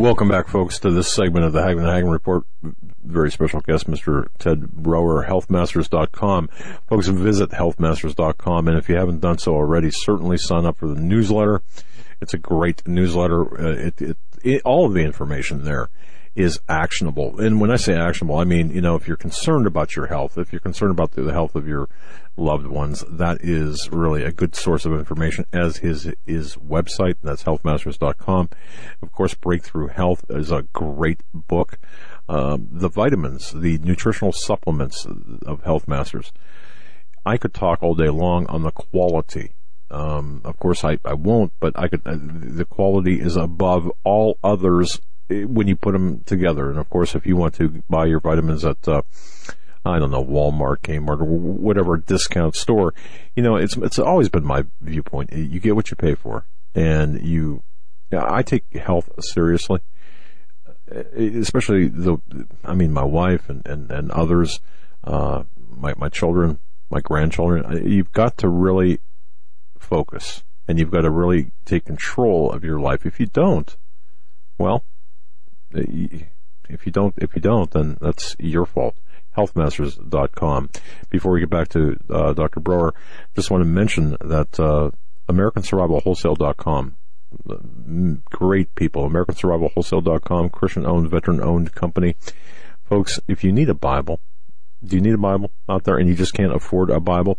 Welcome back, folks, to this segment of the Hagman and Hagman Report. Very special guest, Mr. Ted Broer, healthmasters.com. Folks, visit healthmasters.com, and if you haven't done so already, certainly sign up for the newsletter. It's a great newsletter. All of the information there is actionable. And when I say actionable, I mean, if you're concerned about your health, if you're concerned about the health of your loved ones, that is really a good source of information, as his website. That's healthmasters.com. Of course, Breakthrough Health is a great book. The vitamins, the nutritional supplements of Health Masters. I could talk all day long on the quality. Of course, I won't, but the quality is above all others when you put them together. And of course, if you want to buy your vitamins at, Walmart, Kmart, or whatever discount store, it's always been my viewpoint. You get what you pay for. And I take health seriously, especially my wife and others, my children, my grandchildren. You've got to really focus, and you've got to really take control of your life. If you don't, well, if you don't, then that's your fault. Healthmasters.com. Before we get back to Dr. Broer, just want to mention that AmericanSurvivalWholesale.com, great people. AmericanSurvivalWholesale.com, Christian-owned, veteran-owned company. Folks, if you need a Bible, do you need a Bible out there and you just can't afford a Bible?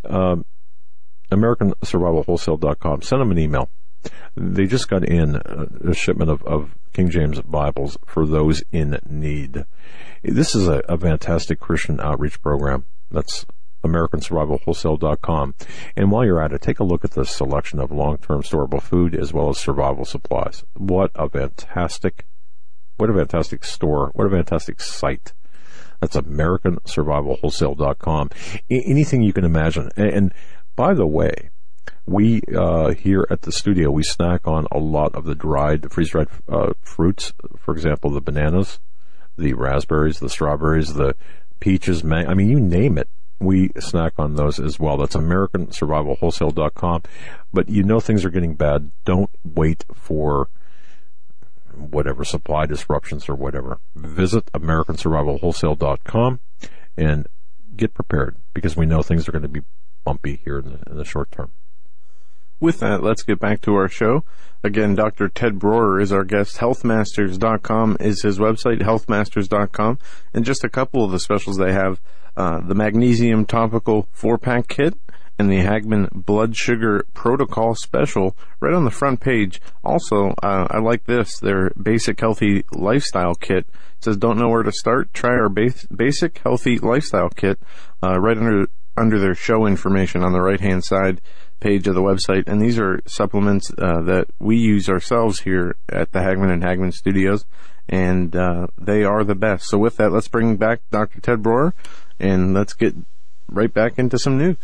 AmericanSurvivalWholesale.com. Send them an email. They just got in a shipment of King James Bibles for those in need. This is a fantastic Christian outreach program. That's AmericanSurvivalWholesale.com. And while you're at it, take a look at the selection of long-term storable food as well as survival supplies. What a fantastic store. What a fantastic site. That's AmericanSurvivalWholesale.com. Anything you can imagine. And by the way, we here at the studio, we snack on a lot of the freeze-dried fruits. For example, the bananas, the raspberries, the strawberries, the peaches, you name it. We snack on those as well. That's AmericanSurvivalWholesale.com. But things are getting bad. Don't wait for whatever supply disruptions or whatever. Visit AmericanSurvivalWholesale.com and get prepared, because we know things are going to be bumpy here in the short term. With that, let's get back to our show. Again, Dr. Ted Broer is our guest. Healthmasters.com is his website, healthmasters.com. And just a couple of the specials they have, the Magnesium Topical 4-pack kit and the Hagman Blood Sugar Protocol Special right on the front page. Also, I like this, their Basic Healthy Lifestyle Kit. It says, don't know where to start? Try our Basic Healthy Lifestyle Kit right under their show information on the right-hand side page of the website. And these are supplements that we use ourselves here at the Hagman and Hagman Studios, and they are the best. So with that, let's bring back Dr. Ted Broer, and let's get right back into some news.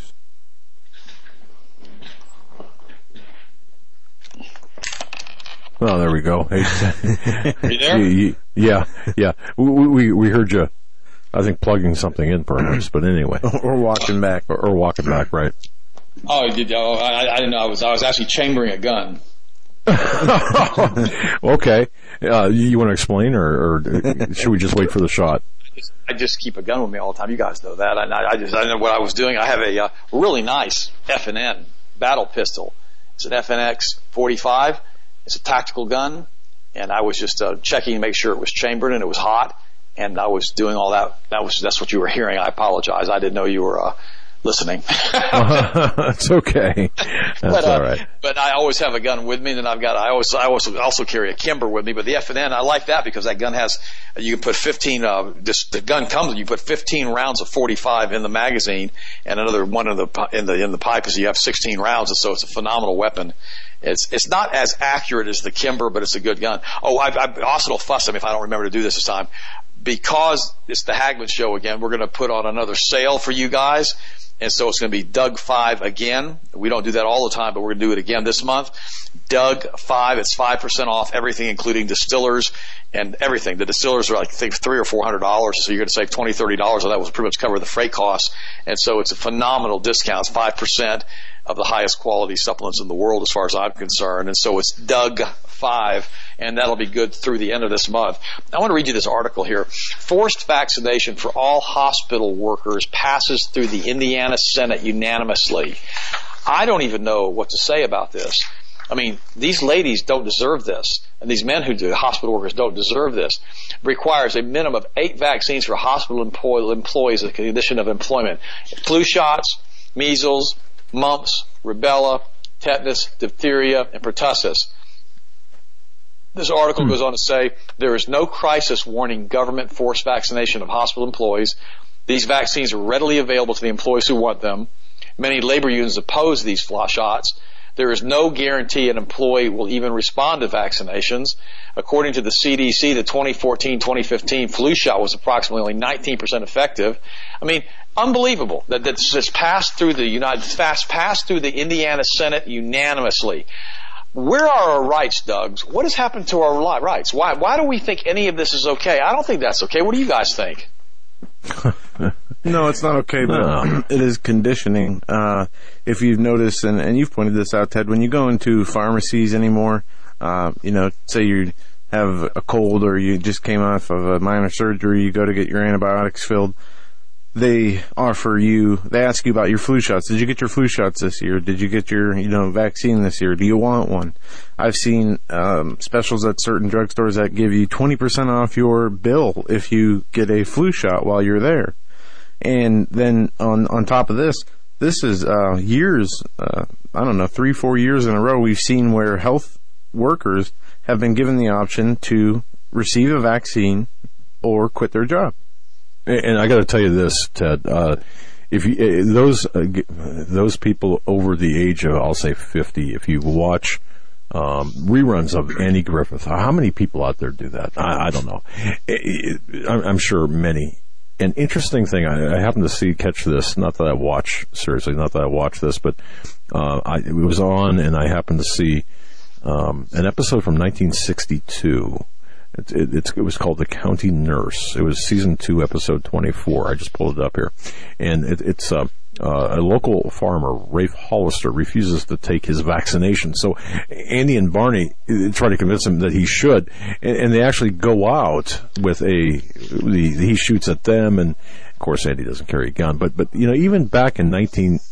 Oh, there we go. Hey, are you there? Yeah. We heard you, I think, plugging something in perhaps, but anyway. Or walking back. Or walking back, right. I didn't know. I was actually chambering a gun. Okay. You want to explain, or should we just wait for the shot? I just keep a gun with me all the time. You guys know that. I know what I was doing. I have a really nice F&N battle pistol. It's an FNX 45. It's a tactical gun, and I was just checking to make sure it was chambered and it was hot, and I was doing all that. That's what you were hearing. I apologize. I didn't know you were listening. It's okay. That's all right. But I always have a gun with me, and I also carry a Kimber with me. But the F&N, I like that because that gun has, you can put 15. The gun comes, you put 15 rounds of 45 in the magazine, and another one in the pipe, is you have 16 rounds, and so it's a phenomenal weapon. It's not as accurate as the Kimber, but it's a good gun. Oh, Austin will fuss at me if I don't remember to do this time. Because it's the Hagman Show again, we're going to put on another sale for you guys. And so it's going to be Doug 5 again. We don't do that all the time, but we're going to do it again this month. Doug 5, it's 5% off everything, including distillers and everything. The distillers are like, I think, $300 or $400, so you're going to save $20, $30 on that. Will pretty much cover the freight costs. And so it's a phenomenal discount. It's 5%. of the highest quality supplements in the world as far as I'm concerned. And so it's Doug 5, and that'll be good through the end of this month. I want to read you this article here. Forced vaccination for all hospital workers passes through the Indiana Senate unanimously. I don't even know what to say about this. I mean, these ladies don't deserve this, and these men who do, hospital workers, don't deserve this. It requires a minimum of 8 vaccines for hospital employees as a condition of employment. Flu shots, measles, mumps, rubella, tetanus, diphtheria, and pertussis. This article goes on to say there is no crisis warning government forced vaccination of hospital employees. These vaccines are readily available to the employees who want them. Many labor unions oppose these flu shots. There is no guarantee an employee will even respond to vaccinations. According to the CDC, the 2014-2015 flu shot was approximately only 19% effective. I mean, unbelievable that this passed through the Indiana Senate unanimously. Where are our rights, Doug? What has happened to our rights? Why do we think any of this is okay? I don't think that's okay. What do you guys think? No, it's not okay, but it is conditioning. If you've noticed, and you've pointed this out, Ted, when you go into pharmacies anymore, say you have a cold or you just came off of a minor surgery, you go to get your antibiotics filled, they ask you about your flu shots. Did you get your flu shots this year? Did you get your, vaccine this year? Do you want one? I've seen specials at certain drugstores that give you 20% off your bill if you get a flu shot while you're there. And then on top of this is years, 3-4 years in a row, we've seen where health workers have been given the option to receive a vaccine or quit their job. And I got to tell you this, Ted. If you, those people over the age of, I'll say 50, if you watch reruns of Andy Griffith, how many people out there do that? I don't know. I'm sure many. An interesting thing, I happened to catch this, not that I watch this, but it was on, and I happened to see an episode from 1962. It was called The County Nurse. It was season 2, episode 24. I just pulled it up here. And it's a local farmer, Rafe Hollister, refuses to take his vaccination. So Andy and Barney try to convince him that he should. And they actually go out with he shoots at them. And of course, Andy doesn't carry a gun. But even back in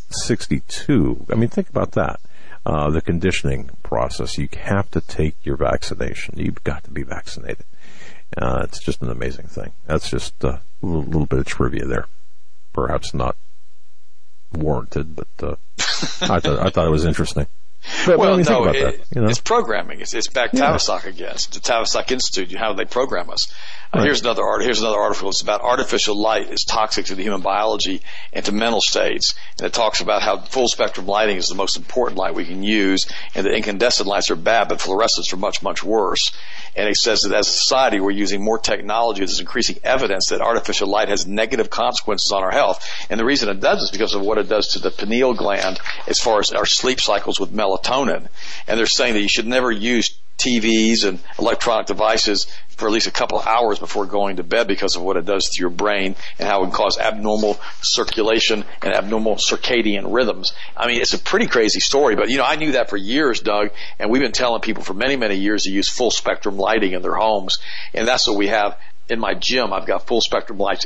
1962, I mean, think about that. The conditioning process. You have to take your vaccination. You've got to be vaccinated. It's just an amazing thing. That's just a little bit of trivia there. Perhaps not warranted, but I thought it was interesting. But well, no, it's programming. It's back Tavistock again. It's the Tavistock Institute. How they program us. Right. Here's another article. It's about artificial light is toxic to the human biology and to mental states. And it talks about how full spectrum lighting is the most important light we can use, and that incandescent lights are bad, but fluorescents are much, much worse. And it says that as a society, we're using more technology. There's increasing evidence that artificial light has negative consequences on our health. And the reason it does is because of what it does to the pineal gland as far as our sleep cycles with melatonin. And they're saying that you should never use TVs and electronic devices for at least a couple of hours before going to bed because of what it does to your brain and how it can cause abnormal circulation and abnormal circadian rhythms. I mean, it's a pretty crazy story, but I knew that for years, Doug, and we've been telling people for many, many years to use full spectrum lighting in their homes, and that's what we have in my gym. I've got full spectrum lights.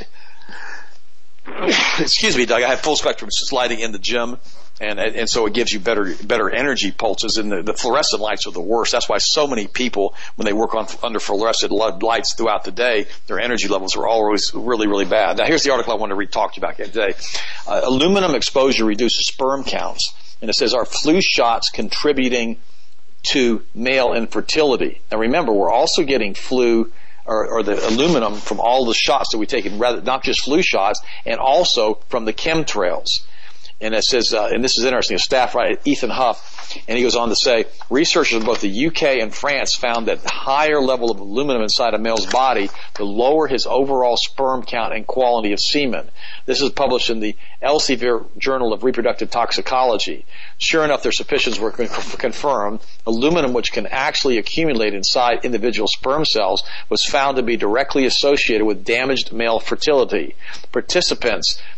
Excuse me, Doug. I have full spectrum lighting in the gym. And so it gives you better energy pulses, and the fluorescent lights are the worst. That's why so many people, when they work under fluorescent lights throughout the day, their energy levels are always really, really bad. Now, here's the article I wanted to talk to you about today. Aluminum exposure reduces sperm counts, and it says, are flu shots contributing to male infertility? Now, remember, we're also getting flu or the aluminum from all the shots that we take, and rather not just flu shots, and also from the chemtrails. And it says, and this is interesting, a staff writer, Ethan Huff, and he goes on to say, researchers in both the UK and France found that the higher level of aluminum inside a male's body, the lower his overall sperm count and quality of semen. This is published in the Elsevier Journal of Reproductive Toxicology. Sure enough, their suspicions were confirmed. Aluminum, which can actually accumulate inside individual sperm cells, was found to be directly associated with damaged male fertility. Participants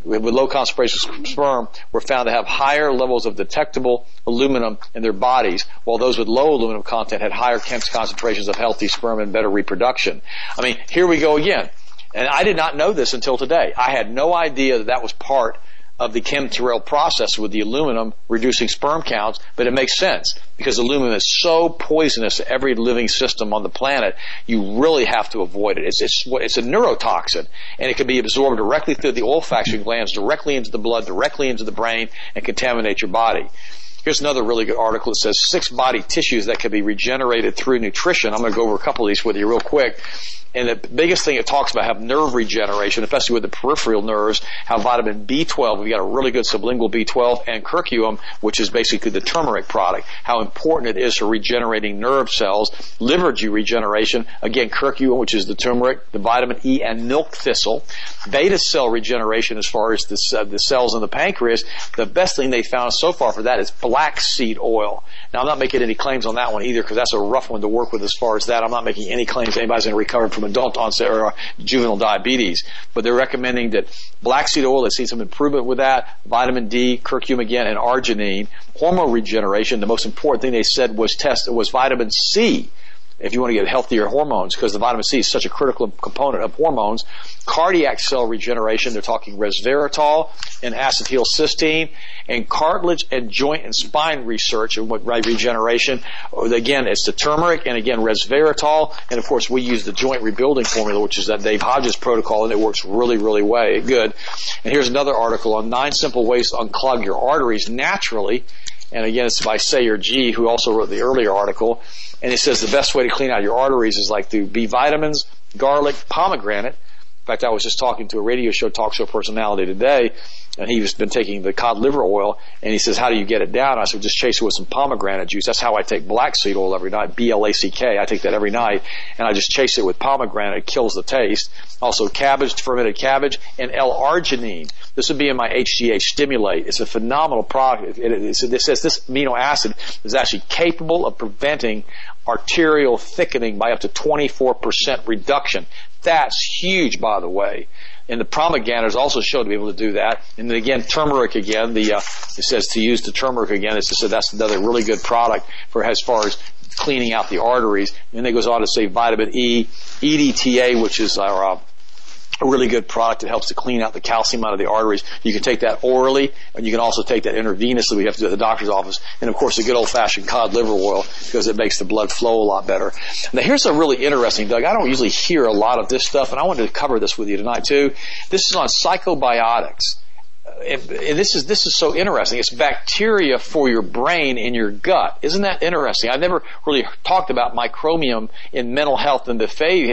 with low concentrations of sperm were found to have higher levels of detectable aluminum in their bodies, while those with low aluminum content had higher concentrations of healthy sperm and better reproduction. I mean, here we go again. And I did not know this until today. I had no idea that that was part of the chemtrail process with the aluminum reducing sperm counts, but it makes sense because aluminum is so poisonous to every living system on the planet. You really have to avoid it. It's a neurotoxin, and it can be absorbed directly through the olfaction glands, directly into the blood, directly into the brain, and contaminate your body. Here's another really good article. It says 6 body tissues that can be regenerated through nutrition. I'm going to go over a couple of these with you real quick. And the biggest thing it talks about have nerve regeneration, especially with the peripheral nerves, how vitamin B12, we've got a really good sublingual B12, and curcumin, which is basically the turmeric product, how important it is for regenerating nerve cells, liver regeneration, again, curcumin, which is the turmeric, the vitamin E, and milk thistle, beta cell regeneration as far as the cells in the pancreas. The best thing they found so far for that is black seed oil. Now, I'm not making any claims on that one either because that's a rough one to work with as far as that. I'm not making any claims anybody's going to recover from adult onset or juvenile diabetes. But they're recommending that black seed oil, they've seen some improvement with that, vitamin D, curcumin again, and arginine. Hormone regeneration, the most important thing they said was vitamin C, if you want to get healthier hormones, because the vitamin C is such a critical component of hormones. Cardiac cell regeneration, they're talking resveratrol and acetylcysteine, and cartilage and joint and spine research and regeneration. Again, it's the turmeric and again resveratrol, and of course we use the joint rebuilding formula, which is that Dave Hodges protocol, and it works really, really good. And here's another article on 9 simple ways to unclog your arteries naturally. And again, it's by Sayer G, who also wrote the earlier article. And it says the best way to clean out your arteries is like through B vitamins, garlic, pomegranate. In fact, I was just talking to a talk show personality today, and he's been taking the cod liver oil, and he says, how do you get it down? I said, just chase it with some pomegranate juice. That's how I take black seed oil every night, BLACK. I take that every night, and I just chase it with pomegranate. It kills the taste. Also cabbage, fermented cabbage, and L-arginine. This would be in my HGH Stimulate. It's a phenomenal product. It says this amino acid is actually capable of preventing arterial thickening by up to 24% reduction. That's huge, by the way. And the pomegranate is also shown to be able to do that. And then again, turmeric again. It says to use the turmeric again. So that's another really good product for as far as cleaning out the arteries. And then it goes on to say vitamin E, EDTA, which is our a really good product that helps to clean out the calcium out of the arteries. You can take that orally, and you can also take that intravenously. We have to do it at the doctor's office. And of course, the good old-fashioned cod liver oil, because it makes the blood flow a lot better. Now, here's a really interesting, Doug. I don't usually hear a lot of this stuff, and I wanted to cover this with you tonight too. This is on psychobiotics. And this is so interesting. It's bacteria for your brain in your gut. Isn't that interesting? I've never really talked about microbiome in mental health and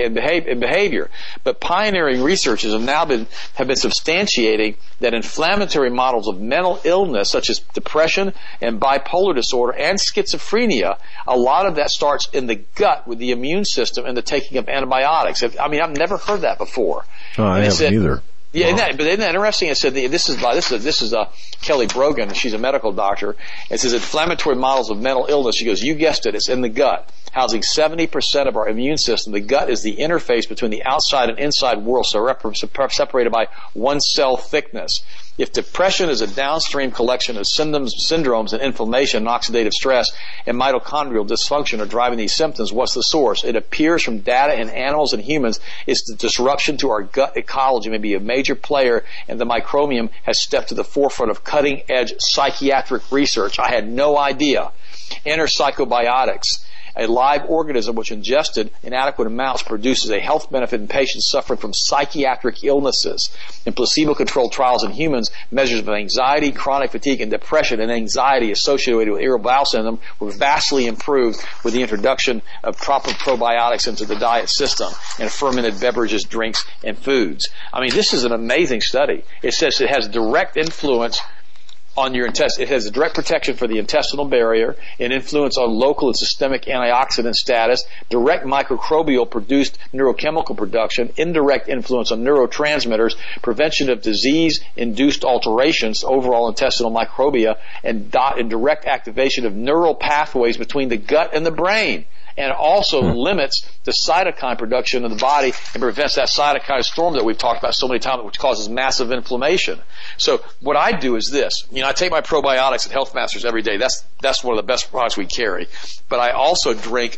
behavior. But pioneering researchers have been substantiating that inflammatory models of mental illness, such as depression and bipolar disorder and schizophrenia, a lot of that starts in the gut with the immune system and the taking of antibiotics. I mean, I've never heard that before. Oh, I haven't either. Yeah, wow. But isn't that interesting? It said this is Kelly Brogan. She's a medical doctor. It says inflammatory models of mental illness. She goes, you guessed it. It's in the gut, housing 70% of our immune system. The gut is the interface between the outside and inside world, separated by 1 cell thickness. If depression is a downstream collection of syndromes and inflammation and oxidative stress and mitochondrial dysfunction are driving these symptoms, what's the source? It appears from data in animals and humans. It's the disruption to our gut ecology may be a major player, and the microbiome has stepped to the forefront of cutting-edge psychiatric research. I had no idea. Enter psychobiotics. A live organism which ingested in adequate amounts produces a health benefit in patients suffering from psychiatric illnesses. In placebo-controlled trials in humans, measures of anxiety, chronic fatigue, and depression and anxiety associated with irritable bowel syndrome were vastly improved with the introduction of proper probiotics into the diet system and fermented beverages, drinks, and foods. I mean, this is an amazing study. It says it has direct influence on your intestine. It has a direct protection for the intestinal barrier, an influence on local and systemic antioxidant status, direct microbial produced neurochemical production, indirect influence on neurotransmitters, prevention of disease-induced alterations, overall intestinal microbia, and direct activation of neural pathways between the gut and the brain. and also limits the cytokine production in the body and prevents that cytokine storm that we've talked about so many times, which causes massive inflammation. So what I do is this. I take my probiotics at Health Masters every day. That's one of the best products we carry. But I also drink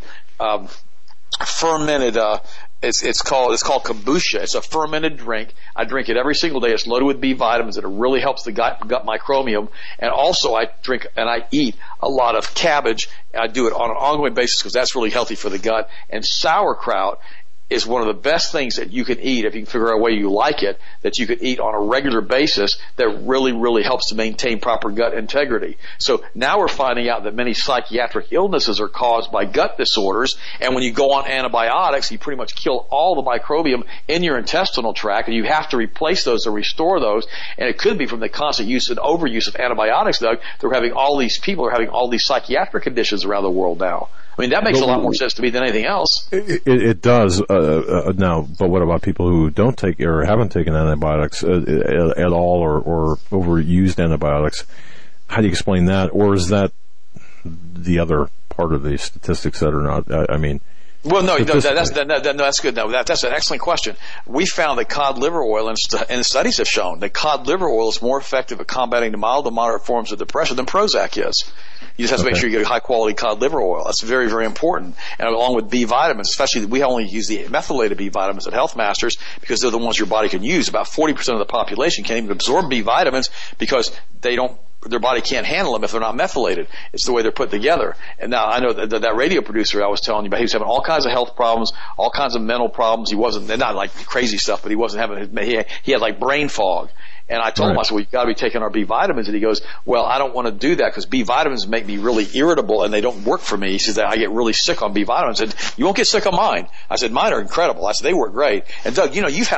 fermented it's called kombucha. It's a fermented drink. I drink it every single day. It's loaded with B vitamins, and it really helps the gut microbiome. And also I drink and I eat a lot of cabbage. I do it on an ongoing basis because that's really healthy for the gut. And sauerkraut is one of the best things that you can eat, if you can figure out a way you like it, that you can eat on a regular basis that really, really helps to maintain proper gut integrity. So now we're finding out that many psychiatric illnesses are caused by gut disorders, and when you go on antibiotics, you pretty much kill all the microbiome in your intestinal tract, and you have to replace those or restore those, and it could be from the constant use and overuse of antibiotics, Doug, that we're having all these people are having all these psychiatric conditions around the world now. I mean, that makes a lot more sense to me than anything else. It does now, but what about people who don't take or haven't taken antibiotics at all or overused antibiotics? How do you explain that? Or is that the other part of the statistics that are not, I mean... Well, no, that's good. No, that's an excellent question. We found that cod liver oil, and studies have shown that cod liver oil is more effective at combating the mild to moderate forms of depression than Prozac is. You just have to make sure you get high quality cod liver oil. That's very, very important. And along with B vitamins, especially we only use the methylated B vitamins at Health Masters because they're the ones your body can use. About 40% of the population can't even absorb B vitamins because their body can't handle them if they're not methylated. It's the way they're put together. And now I know that radio producer I was telling you about, he was having all kinds of health problems, all kinds of mental problems. He wasn't, not like crazy stuff, but he wasn't having, he had like brain fog. And I told him, I said, well, you've got to be taking our B vitamins. And he goes, well, I don't want to do that because B vitamins make me really irritable and they don't work for me. He says that I get really sick on B vitamins. I said, you won't get sick on mine. I said, mine are incredible. I said, they work great. And Doug,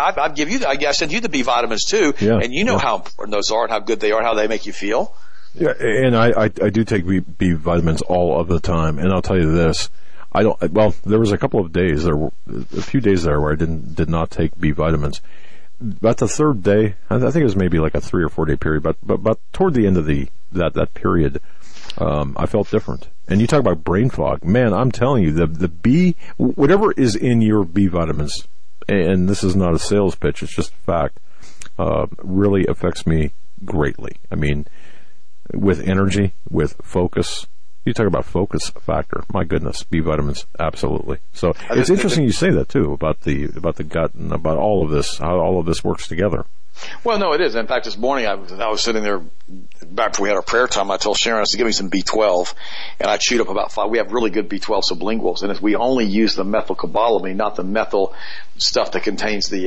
I sent you the B vitamins too. Yeah, and you know how important those are and how good they are and how they make you feel. Yeah, and I do take B vitamins all of the time. And I'll tell you this. There was a couple of days, there were a few days there where I did not take B vitamins. About the third day, I think it was maybe like a 3 or 4 day period, but toward the end of that period, I felt different. And you talk about brain fog, man, I'm telling you, the B, whatever is in your B vitamins, and this is not a sales pitch, it's just a fact, really affects me greatly. I mean, with energy, with focus. You talk about focus factor. My goodness, B vitamins, absolutely. So it's interesting you say that too about the gut and about all of this, how all of this works together. Well, no, it is. In fact, this morning I was sitting there back before we had our prayer time. I told Sharon, I said, give me some B12, and I chewed up about 5. We have really good B12 sublinguals, and if we only use the methylcobalamin, not the methyl stuff that contains the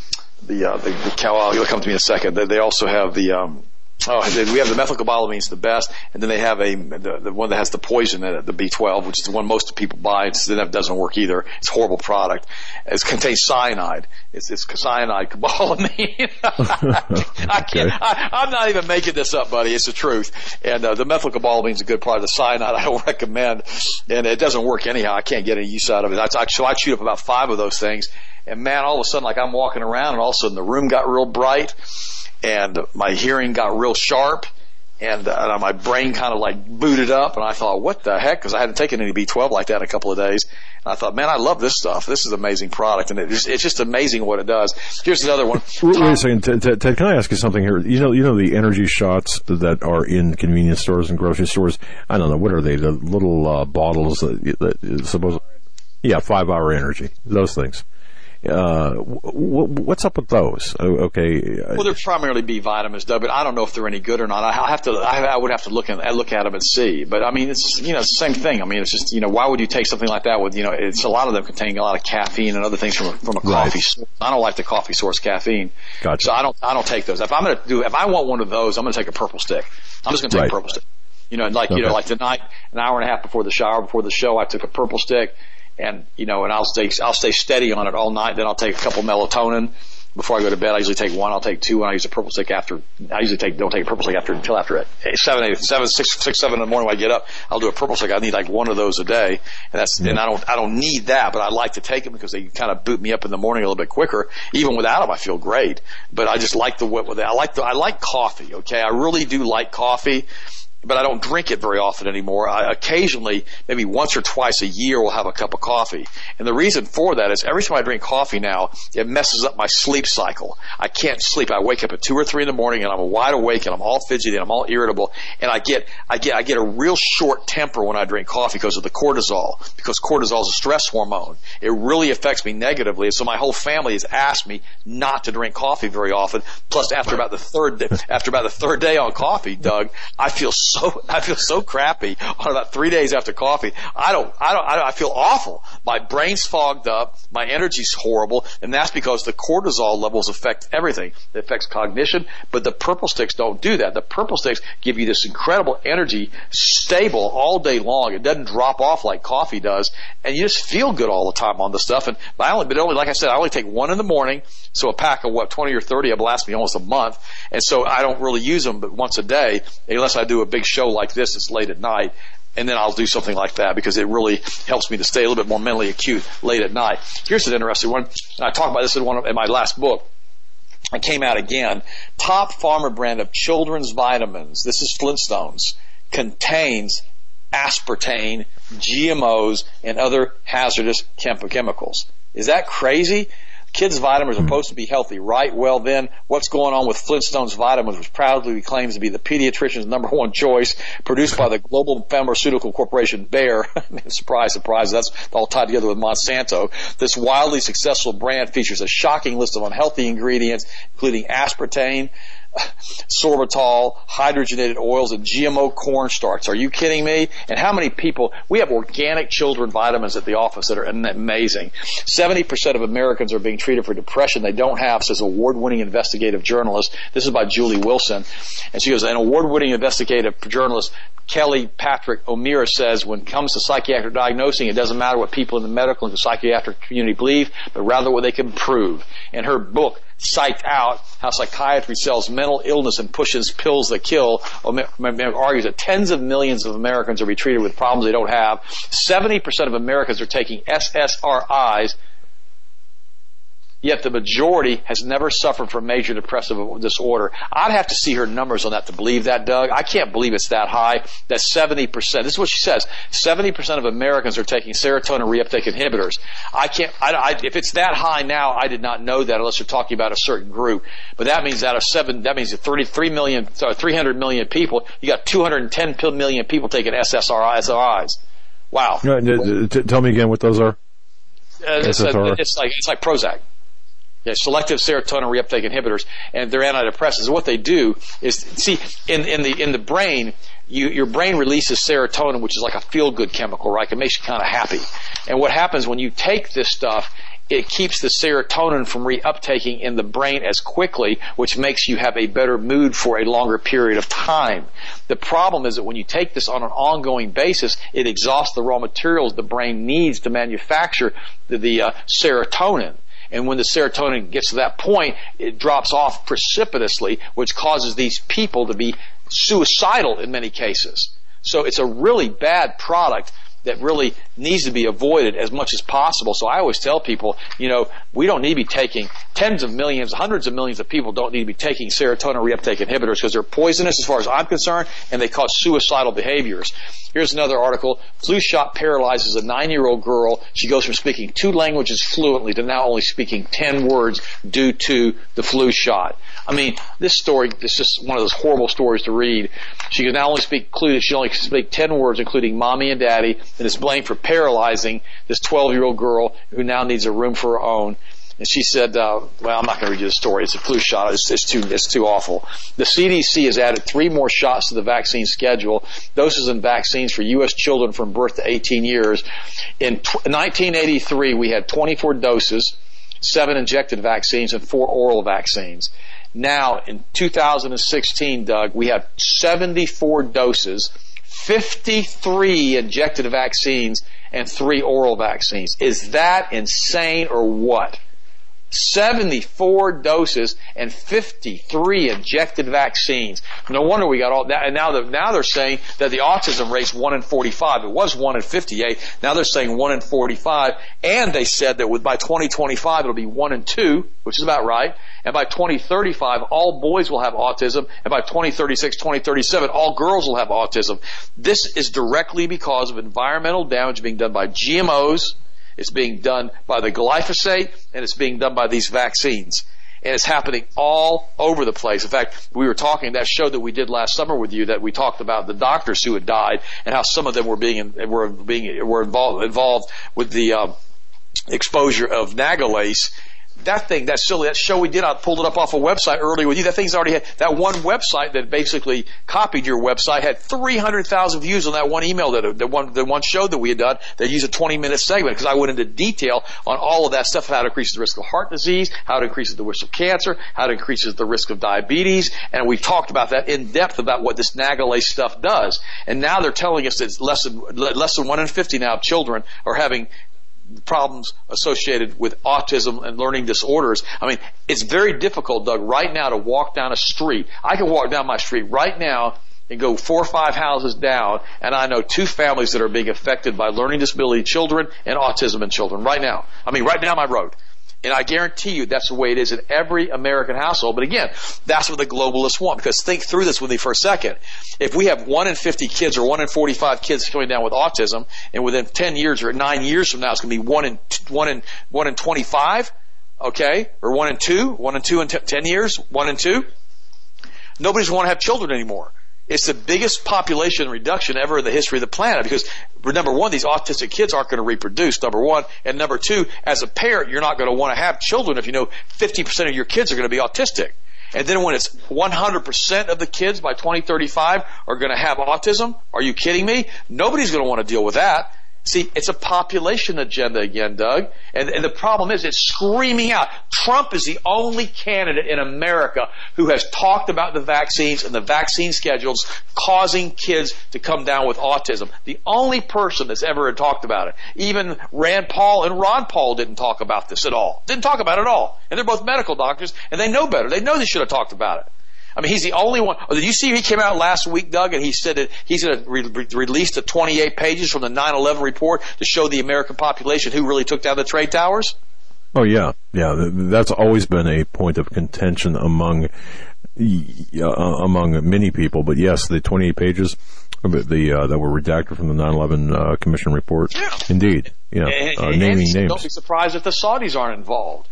cow. You'll come to me in a second. They also have we have the methylcobalamin, it's the best, and then they have the one that has the poison in it, the B12, which is the one most people buy. That doesn't work either. It's a horrible product. It contains cyanide. It's cyanide cobalamin. I'm not even making this up, buddy. It's the truth. And the methylcobalamin is a good product. The cyanide I don't recommend, and it doesn't work anyhow. I can't get any use out of it. So I chewed up about 5 of those things, and man, all of a sudden, like I'm walking around, and all of a sudden the room got real bright. And my hearing got real sharp, and my brain kind of like booted up, and I thought, what the heck? Because I hadn't taken any B12 like that in a couple of days. And I thought, man, I love this stuff. This is an amazing product, and it's just amazing what it does. Here's another one. Wait a second, Ted, can I ask you something here? You know the energy shots that are in convenience stores and grocery stores? I don't know, what are they? The little bottles that supposed, 5-hour energy, those things. What's up with those? Okay. Well, they're primarily B vitamins, Doug, but I don't know if they're any good or not. I would have to look at them and see. But I mean, it's the same thing. I mean, it's just why would you take something like that with it's a lot of them containing a lot of caffeine and other things from a coffee source. I don't like the coffee source caffeine. Gotcha. So I don't take those. If I want one of those, I'm going to take a purple stick. I'm just going to take a purple stick. Like tonight, an hour and a half before the show, I took a purple stick. And I'll stay steady on it all night. Then I'll take a couple melatonin before I go to bed. I usually take 1. I'll take 2, and I use a purple stick after. I usually don't take a purple stick until after 7 in the morning when I get up. I'll do a purple stick. I need like 1 of those a day, and I don't need that, but I like to take them because they kind of boot me up in the morning a little bit quicker. Even without them, I feel great. But I just like I like coffee. Okay, I really do like coffee. but I don't drink it very often anymore. I occasionally, maybe once or twice a year, will have a cup of coffee. And the reason for that is every time I drink coffee now, it messes up my sleep cycle. I can't sleep. I wake up at 2 or 3 in the morning and I'm wide awake and I'm all fidgety and I'm all irritable. And I get a real short temper when I drink coffee because of the cortisol, because cortisol is a stress hormone. It really affects me negatively. And so my whole family has asked me not to drink coffee very often. Plus, after about the third day on coffee, Doug, I feel so crappy on about 3 days after coffee. I feel awful. My brain's fogged up. My energy's horrible. And that's because the cortisol levels affect everything. It affects cognition, but the purple sticks don't do that. The purple sticks give you this incredible energy, stable all day long. It doesn't drop off like coffee does. And you just feel good all the time on the stuff. And like I said, I only take one in the morning. So a pack of 20 or 30 will last me almost a month. And so I don't really use them but once a day, unless I do a big show like this. It's late at night. And then I'll do something like that because it really helps me to stay a little bit more mentally acute late at night. Here's an interesting one. I talked about this in my last book. It came out again. Top pharma brand of children's vitamins. This is Flintstones. Contains aspartame, GMOs, and other hazardous chemicals. Is that crazy? Kids' vitamins are supposed to be healthy, right? Well, then, what's going on with Flintstones vitamins, which proudly claims to be the pediatrician's #1 choice, produced by the global pharmaceutical corporation Bayer? Surprise, surprise, that's all tied together with Monsanto. This wildly successful brand features a shocking list of unhealthy ingredients, including aspartame, sorbitol, hydrogenated oils, and GMO cornstarch. Are you kidding me? And how many people? We have organic children vitamins at the office that are amazing. 70% of Americans are being treated for depression they don't have, says award-winning investigative journalist. This is by Julie Wilson. And she goes, an award-winning investigative journalist, Kelly Patrick O'Meara, says, when it comes to psychiatric diagnosing, it doesn't matter what people in the medical and the psychiatric community believe, but rather what they can prove. In her book, Psyched Out, How Psychiatry Sells Mental Illness and Pushes Pills That Kill, argues that tens of millions of Americans are being treated with problems they don't have. 70% of Americans are taking SSRIs, yet the majority has never suffered from major depressive disorder. I'd have to see her numbers on that to believe that, Doug. I can't believe it's that high. That's 70%. This is what she says. 70% of Americans are taking serotonin reuptake inhibitors. If it's that high now, I did not know that unless you're talking about a certain group. But that means that means 300 million people, you got 210 million people taking SSRIs. Wow. Tell me again what those are. It's like Prozac. Yeah, selective serotonin reuptake inhibitors, and they're antidepressants. What they do is, see, in the brain, your brain releases serotonin, which is like a feel-good chemical, right? It makes you kind of happy. And what happens when you take this stuff, it keeps the serotonin from reuptaking in the brain as quickly, which makes you have a better mood for a longer period of time. The problem is that when you take this on an ongoing basis, it exhausts the raw materials the brain needs to manufacture the serotonin. And when the serotonin gets to that point, it drops off precipitously, which causes these people to be suicidal in many cases. So it's a really bad product that really needs to be avoided as much as possible. So I always tell people, we don't need to be taking tens of millions, hundreds of millions of people don't need to be taking serotonin reuptake inhibitors because they're poisonous as far as I'm concerned, and they cause suicidal behaviors. Here's another article. Flu shot paralyzes a 9-year-old girl. She goes from speaking 2 languages fluently to now only speaking 10 words due to the flu shot. I mean, this story is just one of those horrible stories to read. She can now only speak 10 words, including mommy and daddy, and is blamed for paralyzing this 12-year-old girl who now needs a room for her own. And she said, well, I'm not going to read you the story. It's a flu shot. It's too awful. The CDC has added 3 more shots to the vaccine schedule, doses and vaccines for U.S. children from birth to 18 years. In 1983, we had 24 doses, 7 injected vaccines, and 4 oral vaccines. Now, in 2016, Doug, we have 74 doses, 53 injected vaccines, and 3 oral vaccines. Is that insane or what? 74 doses and 53 injected vaccines. No wonder we got all that. And now they're saying that the autism rate's 1 in 45. It was 1 in 58. Now they're saying 1 in 45. And they said that by 2025 it'll be 1 in 2, which is about right. And by 2035, all boys will have autism. And by 2036, 2037, all girls will have autism. This is directly because of environmental damage being done by GMOs. It's being done by the glyphosate, and it's being done by these vaccines. And it's happening all over the place. In fact, we were talking, that show that we did last summer with you, that we talked about the doctors who had died and how some of them were involved with the exposure of Nagalase. That show we did, I pulled it up off a website earlier with you. That thing's already had, that one website that basically copied your website had 300,000 views on that one email, the one show that we had done that used a 20-minute segment, because I went into detail on all of that stuff, how it increases the risk of heart disease, how it increases the risk of cancer, how it increases the risk of diabetes, and we talked about that in depth about what this Nagalase stuff does. And now they're telling us that it's less than 1 in 50 now of children are having problems associated with autism and learning disorders. I mean, it's very difficult, Doug, right now to walk down a street. I can walk down my street right now and go 4 or 5 houses down, and I know 2 families that are being affected by learning disability children and autism in children right now. I mean, right down my road. And I guarantee you that's the way it is in every American household. But again, that's what the globalists want. Because think through this with me for a second. If we have 1 in 50 kids or 1 in 45 kids coming down with autism, and within 10 years or 9 years from now it's going to be 1 in 25, okay, or 1 in 2 in 10 years, 1 in 2. Nobody's going to have children anymore. It's the biggest population reduction ever in the history of the planet, because number one, these autistic kids aren't going to reproduce, number one, and number two, as a parent, you're not going to want to have children if you know 50% of your kids are going to be autistic. And then when it's 100% of the kids by 2035 are going to have autism, are you kidding me? Nobody's going to want to deal with that. See, it's a population agenda again, Doug. And the problem is it's screaming out. Trump is the only candidate in America who has talked about the vaccines and the vaccine schedules causing kids to come down with autism. The only person that's ever talked about it. Even Rand Paul and Ron Paul didn't talk about this at all. Didn't talk about it at all. And they're both medical doctors, and they know better. They know they should have talked about it. I mean, he's the only one. Did you see he came out last week, Doug, and he said that he's going to release the 28 pages from the 9/11 report to show the American population who really took down the trade towers? Oh, yeah. Yeah, that's always been a point of contention among many people. But yes, the 28 pages that were redacted from the 9/11 Commission report. Yeah. Indeed. Yeah. Naming names. Don't be surprised if the Saudis aren't involved.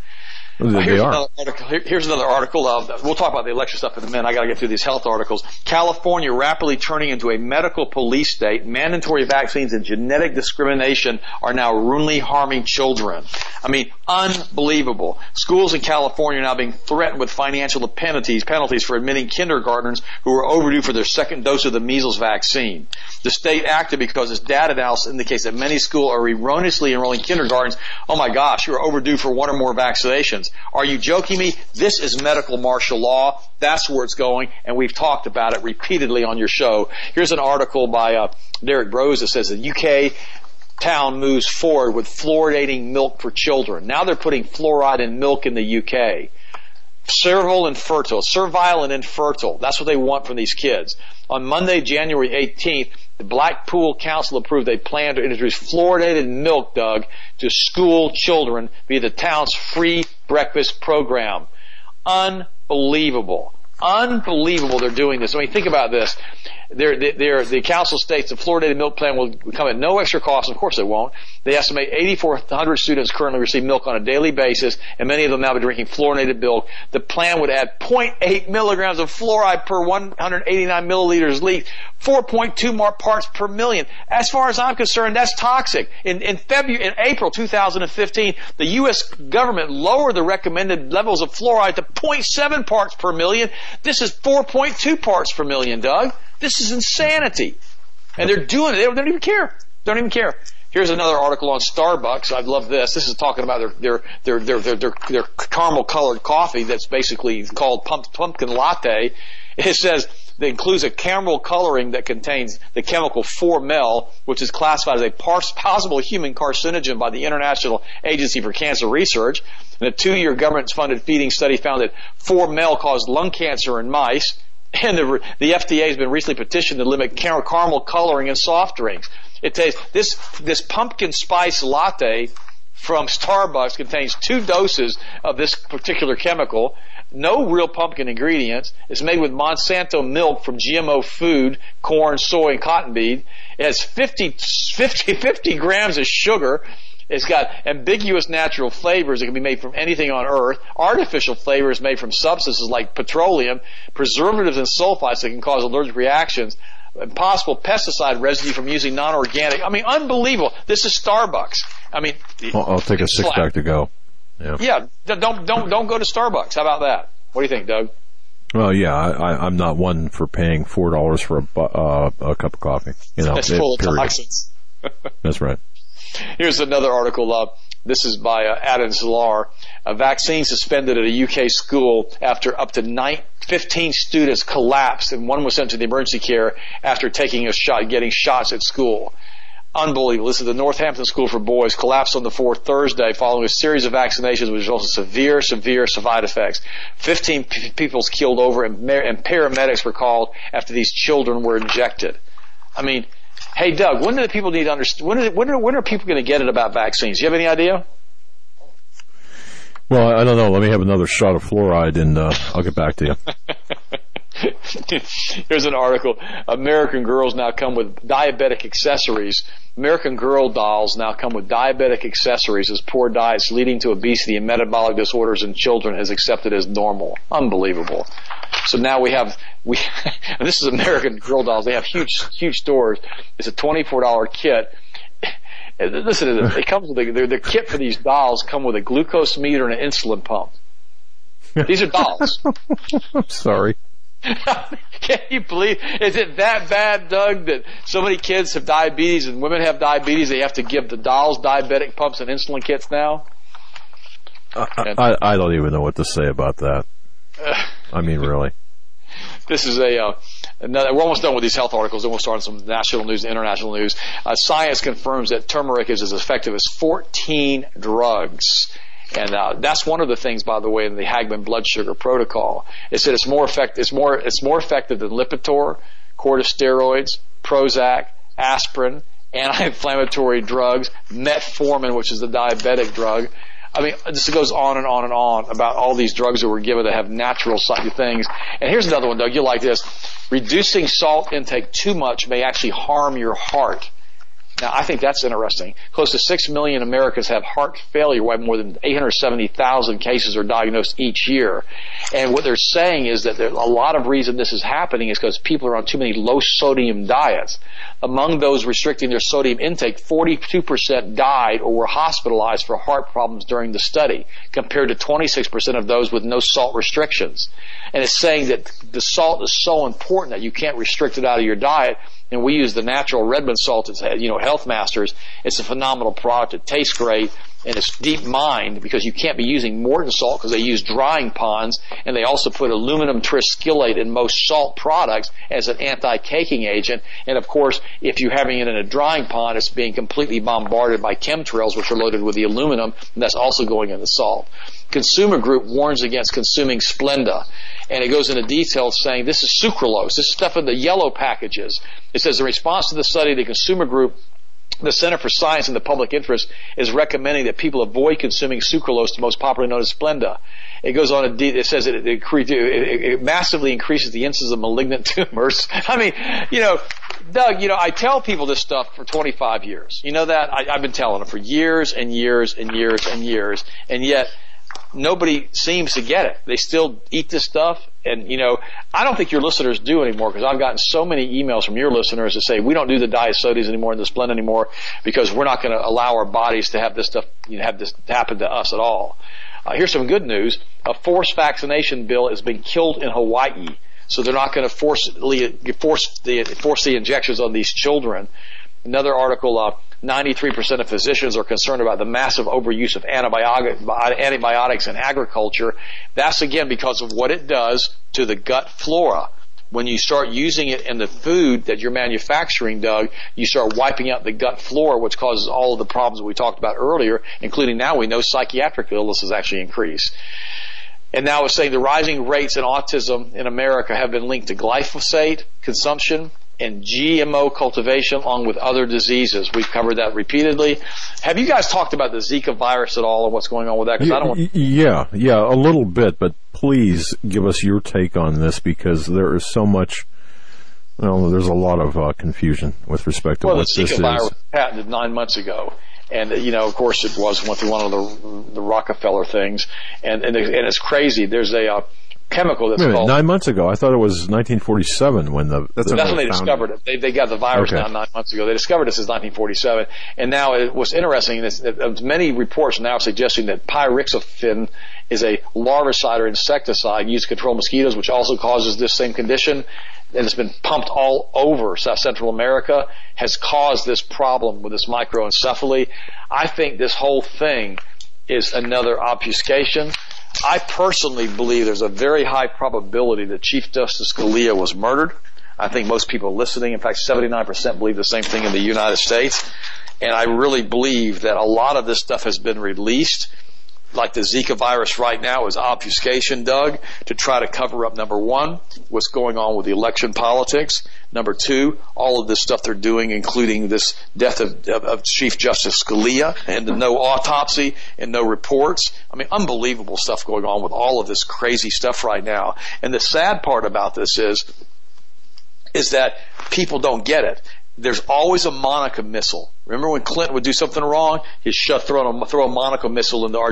Here's another article. We'll talk about the election stuff in a minute. I got to get through these health articles. California rapidly turning into a medical police state. Mandatory vaccines and genetic discrimination are now ruinally harming children. I mean, unbelievable. Schools in California are now being threatened with financial penalties for admitting kindergartners who are overdue for their second dose of the measles vaccine. The state acted because its data analysis indicates that many schools are erroneously enrolling kindergartens. Oh my gosh, you're overdue for 1 or more vaccinations. Are you joking me? This is medical martial law. That's where it's going, and we've talked about it repeatedly on your show. Here's an article by Derek Rose that says the UK town moves forward with fluoridating milk for children. Now they're putting fluoride in milk in the UK. Servile and infertile. That's what they want from these kids. On Monday, January 18th, the Blackpool Council approved a plan to introduce fluoridated milk, Doug, to school children via the town's free breakfast program. Unbelievable. Unbelievable they're doing this. I mean, think about this. The council states the fluoridated milk plan will come at no extra cost. Of course it won't. They estimate 8,400 students currently receive milk on a daily basis, and many of them now be drinking fluoridated milk. The plan would add 0.8 milligrams of fluoride per 189 milliliters leaked, 4.2 more parts per million. As far as I'm concerned, that's toxic. In April 2015, the U.S. government lowered the recommended levels of fluoride to 0.7 parts per million. This is 4.2 parts per million, Doug. This is insanity. And they're doing it. They don't even care. Don't even care. Here's another article on Starbucks. I love this. This is talking about their caramel colored coffee that's basically called pumpkin latte. It says that includes a caramel coloring that contains the chemical 4-mel, which is classified as a possible human carcinogen by the International Agency for Cancer Research. And a 2-year government-funded feeding study found that 4 male caused lung cancer in mice. And the FDA has been recently petitioned to limit caramel coloring in soft drinks. It says this pumpkin spice latte from Starbucks contains 2 doses of this particular chemical. No real pumpkin ingredients. It's made with Monsanto milk from GMO food, corn, soy, and cottonseed. It has 50 grams of sugar. It's got ambiguous natural flavors that can be made from anything on earth. Artificial flavors made from substances like petroleum, preservatives, and sulfites that can cause allergic reactions. And possible pesticide residue from using non-organic. I mean, unbelievable. This is Starbucks. I mean, I'll take a 6-pack to go. Yeah. Don't go to Starbucks. How about that? What do you think, Doug? Well, yeah, I'm not one for paying $4 for a cup of coffee. It's full of toxins. That's right. Here's another article. This is by Adam Zallar. A vaccine suspended at a UK school after up to 15 students collapsed, and one was sent to the emergency care after getting shots at school. Unbelievable. This is the Northampton School for Boys collapsed on the 4th Thursday following a series of vaccinations which resulted in severe side effects. 15 people killed over, and paramedics were called after these children were injected. I mean, hey, Doug, when do the people need to understand? When are people going to get it about vaccines? Do you have any idea? Well, I don't know. Let me have another shot of fluoride, and I'll get back to you. Here's an article. American Girls now come with diabetic accessories. American Girl dolls now come with diabetic accessories as poor diets leading to obesity and metabolic disorders in children is accepted as normal. Unbelievable. So now we have and this is American Girl dolls. They have huge stores. It's a $24 kit. Listen to this. It comes with the kit for these dolls come with a glucose meter and an insulin pump. These are dolls. I'm sorry. Can you believe? Is it that bad, Doug, that so many kids have diabetes and women have diabetes? They have to give the dolls diabetic pumps and insulin kits now. I don't even know what to say about that. I mean, really. This is we're almost done with these health articles, and we'll start on some national news and international news. Science confirms that turmeric is as effective as 14 drugs. And that's one of the things, by the way, in the Hagman blood sugar protocol. It said it's more effective than Lipitor, corticosteroids, Prozac, aspirin, anti-inflammatory drugs, metformin, which is the diabetic drug. I mean, this goes on and on and on about all these drugs that we're given that have natural things. And here's another one, Doug. You'll like this. Reducing salt intake too much may actually harm your heart. Now, I think that's interesting. Close to 6 million Americans have heart failure, while more than 870,000 cases are diagnosed each year. And what they're saying is that a lot of reason this is happening is because people are on too many low-sodium diets. Among those restricting their sodium intake, 42% died or were hospitalized for heart problems during the study, compared to 26% of those with no salt restrictions. And it's saying that the salt is so important that you can't restrict it out of your diet. And we use the natural Redmond salt at Health Masters. It's a phenomenal product. It tastes great, and it's deep mined because you can't be using Morton salt because they use drying ponds, and they also put aluminum triskylate in most salt products as an anti-caking agent. And of course, if you're having it in a drying pond, it's being completely bombarded by chemtrails, which are loaded with the aluminum, and that's also going in the salt. Consumer Group warns against consuming Splenda, and it goes into detail saying this is sucralose. This is stuff in the yellow packages. It says in response to the study, the Consumer Group, the Center for Science and the Public Interest, is recommending that people avoid consuming sucralose, most popularly known as Splenda. It goes on to it says it massively increases the incidence of malignant tumors. I mean, Doug, I tell people this stuff for 25 years. You know that? I've been telling them for years and years and years and years, and yet nobody seems to get it. They still eat this stuff. And, I don't think your listeners do anymore because I've gotten so many emails from your listeners that say we don't do the diet sodies anymore and the Splenda anymore because we're not going to allow our bodies to have this stuff, have this happen to us at all. Here's some good news. A forced vaccination bill has been killed in Hawaii. So they're not going to force the injections on these children. Another article, 93% of physicians are concerned about the massive overuse of antibiotics in agriculture. That's again because of what it does to the gut flora. when you start using it in the food that you're manufacturing, Doug, you start wiping out the gut flora, which causes all of the problems that we talked about earlier, including now we know psychiatric illnesses actually increase. And now it's saying the rising rates in autism in America have been linked to glyphosate consumption and GMO cultivation, along with other diseases. We've covered that repeatedly. Have you guys talked about the Zika virus at all and what's going on with that? Because I don't want a little bit, but please give us your take on this, because there is so much. Well, there's a lot of confusion with respect to what this is. Well, the Zika virus was patented 9 months ago. And, of course it went through one of the Rockefeller things. And it's crazy. There's a chemical that's called... 9 months ago. I thought it was 1947 when that's when they discovered it. They got the virus now 9 months ago. They discovered this in 1947. And now what's interesting is that many reports now suggesting that pyridoxine is a larvicide or insecticide used to control mosquitoes, which also causes this same condition. And it's been pumped all over South Central America, has caused this problem with this microencephaly. I think this whole thing is another obfuscation. I personally believe there's a very high probability that Chief Justice Scalia was murdered. I think most people listening, in fact 79% believe the same thing in the United States. And I really believe that a lot of this stuff has been released, like the Zika virus right now, is obfuscation, Doug, to try to cover up, number one, what's going on with the election politics. Number two, all of this stuff they're doing, including this death of Chief Justice Scalia and the no autopsy and no reports. I mean, unbelievable stuff going on with all of this crazy stuff right now. And the sad part about this is that people don't get it. There's always a Monica missile. Remember when Clinton would do something wrong? He'd throw a Monica missile into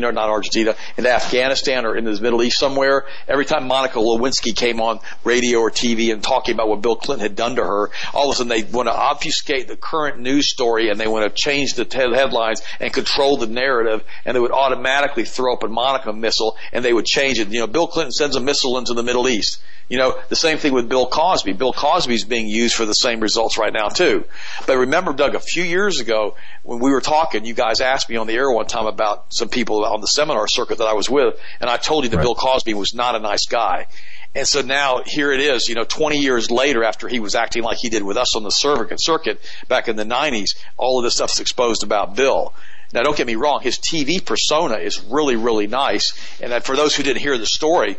into Afghanistan or into the Middle East somewhere. Every time Monica Lewinsky came on radio or TV and talking about what Bill Clinton had done to her, all of a sudden they want to obfuscate the current news story and they want to change the headlines and control the narrative, and they would automatically throw up a Monica missile and they would change it. Bill Clinton sends a missile into the Middle East. The same thing with Bill Cosby. Bill Cosby's being used for the same results right now too. But remember, Doug, a few years ago when we were talking, you guys asked me on the air one time about some people on the seminar circuit that I was with, and I told you that Bill Cosby was not a nice guy. And so now here it is, 20 years later, after he was acting like he did with us on the circuit back in the 90s, all of this stuff's exposed about Bill. Now, don't get me wrong, his TV persona is really, really nice. And that for those who didn't hear the story,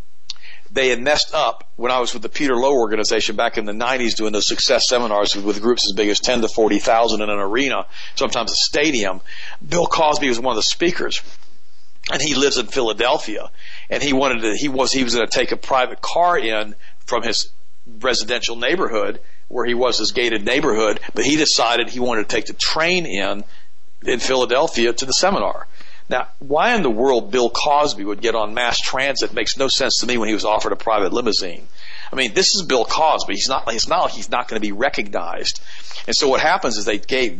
they had messed up when I was with the Peter Lowe organization back in the 90s doing those success seminars with groups as big as 10 to 40,000 in an arena, sometimes a stadium. Bill Cosby was one of the speakers, and he lives in Philadelphia. And he was going to take a private car in from his residential neighborhood where he was, his gated neighborhood, but he decided he wanted to take the train in Philadelphia to the seminar. Now, why in the world Bill Cosby would get on mass transit makes no sense to me when he was offered a private limousine. I mean, this is Bill Cosby. It's not like he's not going to be recognized. And so what happens is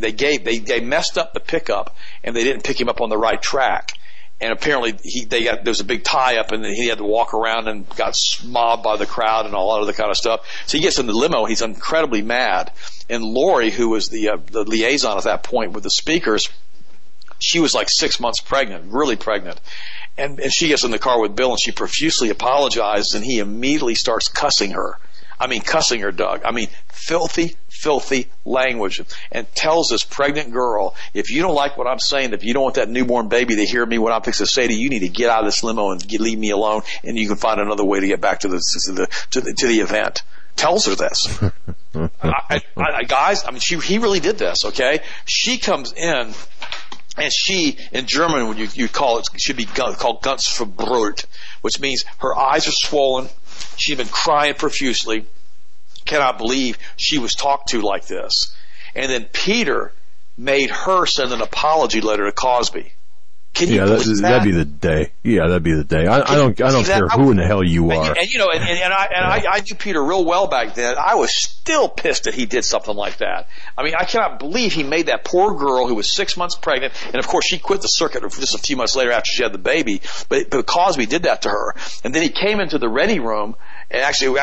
they messed up the pickup and they didn't pick him up on the right track. And apparently there was a big tie-up and he had to walk around and got mobbed by the crowd and all that other kind of stuff. So he gets in the limo. He's incredibly mad. And Lori, who was the liaison at that point with the speakers, she was like 6 months pregnant, really pregnant. And she gets in the car with Bill and she profusely apologizes and he immediately starts cussing her. I mean, cussing her, Doug. I mean, filthy language. And tells this pregnant girl, if you don't like what I'm saying, if you don't want that newborn baby to hear me, what I'm fixing to say to you, you need to get out of this limo and leave me alone, and you can find another way to get back to the event. Tells her this. Guys, I mean, he really did this, okay? She comes in, and she, in German, when you call it, should be called ganz verbrüllt, which means her eyes are swollen. She'd been crying profusely. Cannot believe she was talked to like this. And then Peter made her send an apology letter to Cosby. Can you believe that? That'd be the day. Yeah, that'd be the day. I don't care who in the hell you are. I knew Peter real well back then. I was still pissed that he did something like that. I mean, I cannot believe he made that poor girl who was 6 months pregnant, and of course she quit the circuit just a few months later after she had the baby. But Cosby did that to her, and then he came into the ready room. And actually,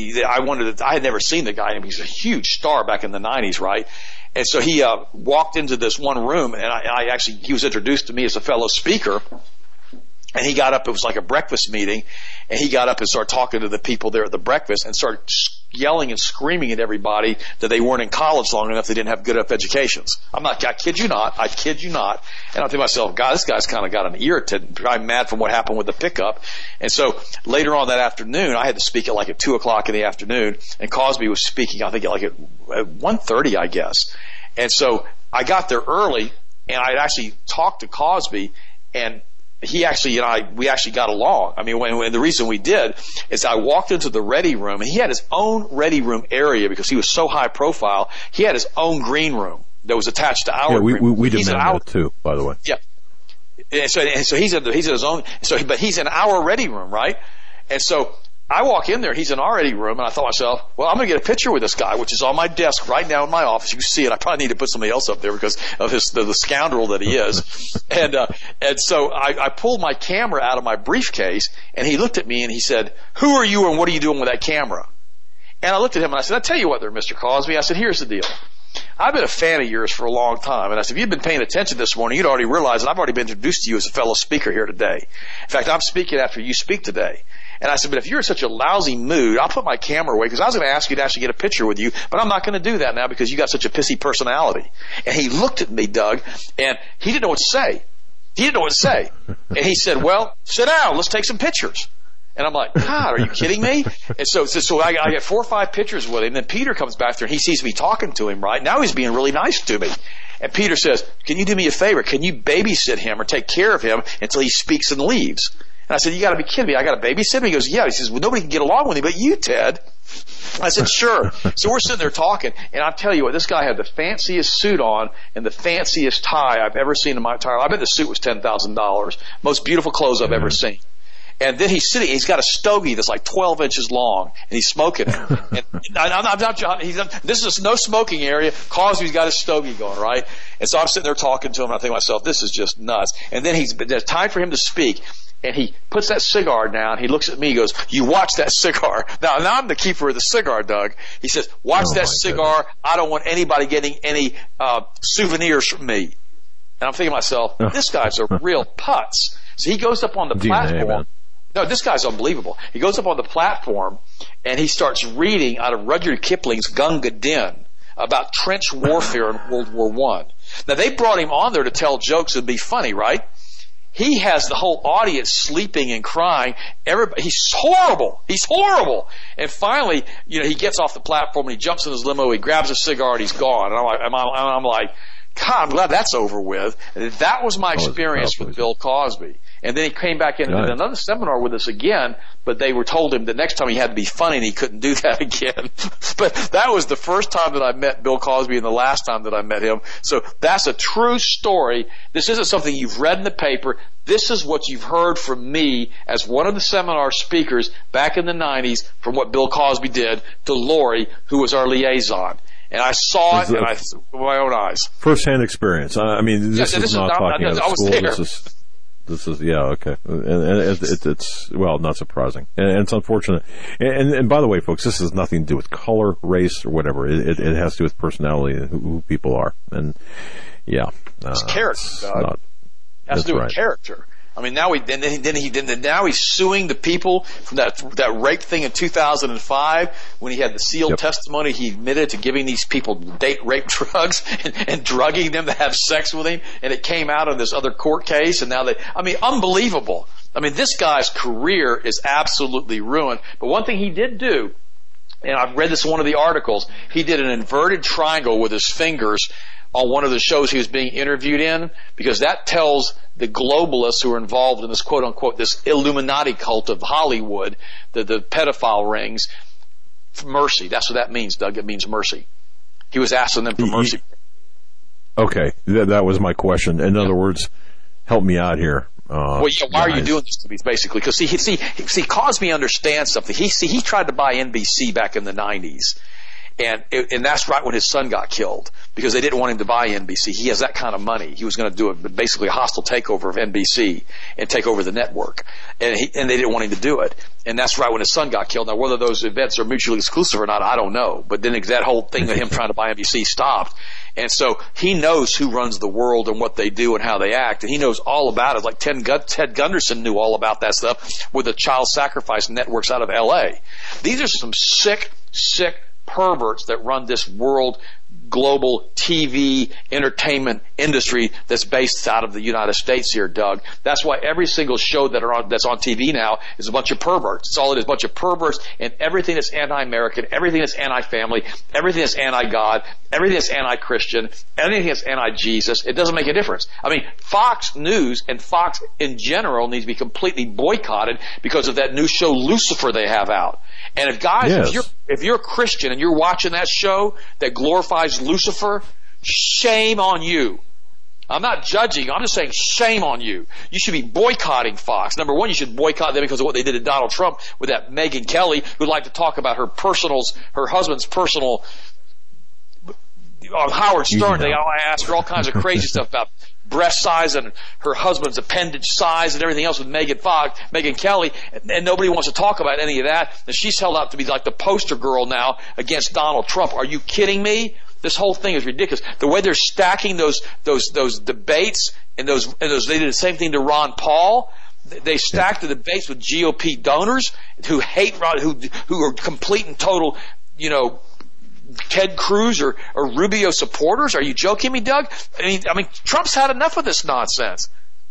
I had never seen the guy. I mean, he's a huge star back in the 90s, right? And so he walked into this one room, and he was introduced to me as a fellow speaker. And he got up, it was like a breakfast meeting, and he got up and started talking to the people there at the breakfast and started yelling and screaming at everybody that they weren't in college long enough, they didn't have good enough educations. I kid you not. And I think to myself, God, this guy's kind of got an irritant. I'm mad from what happened with the pickup. And so later on that afternoon, I had to speak at 2 o'clock in the afternoon, and Cosby was speaking, I think at 1:30, I guess. And so I got there early, and I actually talked to Cosby, and he actually, we actually got along. I mean, when the reason we did is I walked into the ready room, and he had his own ready room area because he was so high profile. He had his own green room that was attached to our green room. We demand that too, by the way. Yeah. And so he's at his own, but he's in our ready room, right? And so I walk in there, he's in our ready room, and I thought to myself, well, I'm going to get a picture with this guy, which is on my desk right now in my office. You can see it. I probably need to put somebody else up there because of the scoundrel that he is. And so I pulled my camera out of my briefcase, and he looked at me and he said, who are you and what are you doing with that camera? And I looked at him and I said, I tell you what there, Mr. Cosby. I said, here's the deal. I've been a fan of yours for a long time. And I said, if you'd been paying attention this morning, you'd already realized that I've already been introduced to you as a fellow speaker here today. In fact, I'm speaking after you speak today. And I said, but if you're in such a lousy mood, I'll put my camera away because I was going to ask you to actually get a picture with you, but I'm not going to do that now because you got such a pissy personality. And he looked at me, Doug, and he didn't know what to say. And he said, well, sit down. Let's take some pictures. And I'm like, God, are you kidding me? And so I get 4 or 5 pictures with him. And then Peter comes back there and he sees me talking to him, right? Now he's being really nice to me. And Peter says, can you do me a favor? Can you babysit him or take care of him until he speaks and leaves? And I said, you got to be kidding me. I got to babysit him? He goes, yeah. He says, well, nobody can get along with me but you, Ted. I said, sure. So we're sitting there talking, and I'll tell you what, this guy had the fanciest suit on and the fanciest tie I've ever seen in my entire life. I bet the suit was $10,000. Most beautiful clothes I've ever seen. And then he's sitting, he's got a stogie that's like 12 inches long, and he's smoking it. And I'm not, this is no smoking area. Cosby's got his stogie going, right? And so I'm sitting there talking to him, and I think to myself, this is just nuts. And then there's time for him to speak. And he puts that cigar down. He looks at me. He goes, you watch that cigar. Now I'm the keeper of the cigar, Doug. He says, watch that cigar. Goodness. I don't want anybody getting any souvenirs from me. And I'm thinking to myself, this guy's a real putz. So he goes up on the platform. Man. No, this guy's unbelievable. He goes up on the platform and he starts reading out of Rudyard Kipling's Gunga Din about trench warfare in World War I. Now they brought him on there to tell jokes and be funny, right? He has the whole audience sleeping and crying. He's horrible. And finally, he gets off the platform and he jumps in his limo. He grabs a cigar and he's gone. And I'm like, God, I'm glad that's over with. And that was my experience with Bill Cosby. And then he came back in and did another seminar with us again, but they were told him that next time he had to be funny and he couldn't do that again. But that was the first time that I met Bill Cosby and the last time that I met him. So that's a true story. This isn't something you've read in the paper. This is what you've heard from me as one of the seminar speakers back in the 90s from what Bill Cosby did to Lori, who was our liaison. And I saw it with my own eyes. First-hand experience. I mean, this is not talking out of school. This is okay. And it's well, not surprising. And it's unfortunate. And by the way, folks, this has nothing to do with color, race, or whatever. It has to do with personality and who people are. And it's character, Doug. It has to do with character. I mean, now he's suing the people from that rape thing in 2005 when he had the sealed testimony. He admitted to giving these people date rape drugs and drugging them to have sex with him, and it came out of this other court case. And now unbelievable. I mean, this guy's career is absolutely ruined. But one thing he did do, and I've read this in one of the articles, he did an inverted triangle with his fingers on one of the shows he was being interviewed in, because that tells the globalists who are involved in this quote-unquote, this Illuminati cult of Hollywood, the pedophile rings, mercy. That's what that means, Doug. It means mercy. He was asking them for mercy. Okay, that was my question. In other words, help me out here. Why are you doing this to me, basically? Because see, Cosby understands something. He tried to buy NBC back in the 90s. And that's right when his son got killed, because they didn't want him to buy NBC. He has that kind of money. He was going to do basically a hostile takeover of NBC and take over the network. And they didn't want him to do it. And that's right when his son got killed. Now, whether those events are mutually exclusive or not, I don't know. But then that whole thing of him trying to buy NBC stopped. And so he knows who runs the world and what they do and how they act. And he knows all about it. Like Ted Gunderson knew all about that stuff with the child sacrifice networks out of L.A. These are some sick perverts that run this world global TV entertainment industry that's based out of the United States here, Doug. That's why every single show that's on TV now is a bunch of perverts. It's all it is, a bunch of perverts, and everything that's anti-American, everything that's anti-family, everything that's anti-God, everything that's anti-Christian, anything that's anti-Jesus. It doesn't make a difference. I mean, Fox News and Fox in general needs to be completely boycotted because of that new show Lucifer they have out. And if you're a Christian and you're watching that show that glorifies Lucifer, shame on you. I'm not judging. I'm just saying shame on you. You should be boycotting Fox. Number one, you should boycott them because of what they did to Donald Trump with that Megyn Kelly, who'd like to talk about her husband's personal, on Howard Stern. They asked her all kinds of crazy stuff about breast size and her husband's appendage size and everything else with Megyn Kelly, and nobody wants to talk about any of that. And she's held out to be like the poster girl now against Donald Trump. Are you kidding me? This whole thing is ridiculous. The way they're stacking those debates and those they did the same thing to Ron Paul. They stacked the debates with GOP donors who hate Ron, who are complete and total, Ted Cruz or Rubio supporters. Are you joking me, Doug? I mean, Trump's had enough of this nonsense.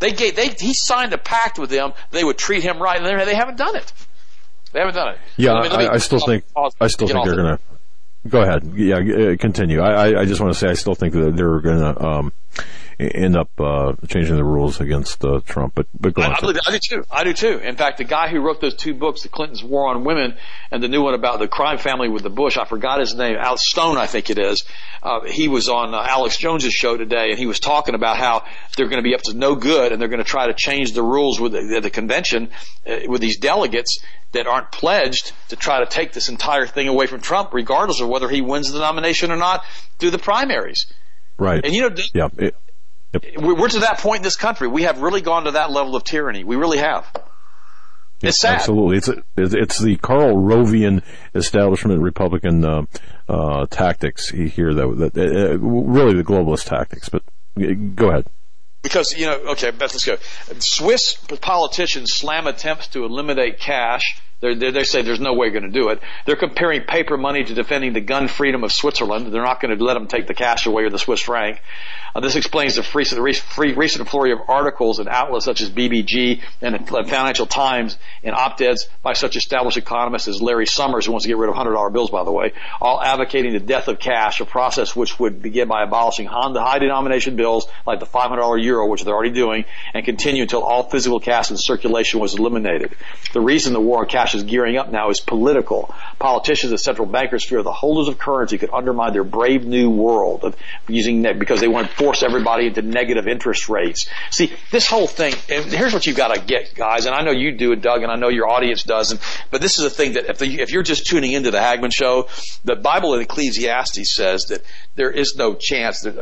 He signed a pact with them. They would treat him right, and they haven't done it. They haven't done it. Yeah, I still think they're going to. Go ahead. Yeah, continue. I just want to say I still think that they're going to end up changing the rules against Trump. But go on. I do too. In fact, the guy who wrote those two books, the Clinton's War on Women and the new one about the crime family with the Bush, I forgot his name, Al Stone, I think it is. He was on Alex Jones's show today, and he was talking about how they're going to be up to no good, and they're going to try to change the rules with the convention with these delegates that aren't pledged to try to take this entire thing away from Trump, regardless of whether he wins the nomination or not through the primaries. Right. And Yep. We're to that point in this country. We have really gone to that level of tyranny. We really have. It's sad. Absolutely. It's the Karl Rovian establishment Republican tactics here that really the globalist tactics. But go ahead. Because, okay, let's go. Swiss politicians slam attempts to eliminate cash. They say there's no way you're going to do it. They're comparing paper money to defending the gun freedom of Switzerland. They're not going to let them take the cash away or the Swiss franc. This explains the recent flurry of articles in outlets such as BBG and the Financial Times and op-eds by such established economists as Larry Summers, who wants to get rid of $100 bills, by the way, all advocating the death of cash, a process which would begin by abolishing high-denomination bills like the $500 euro, which they're already doing, and continue until all physical cash in circulation was eliminated. The reason the war on cash is gearing up now is political. Politicians and central bankers fear the holders of currency could undermine their brave new world of using that because they want to force everybody into negative interest rates. See, this whole thing, and here's what you've got to get, guys, and I know you do it, Doug, and I know your audience doesn't, but this is the thing that if you're just tuning into the Hagmann Show, the Bible in Ecclesiastes says that there is no chance that,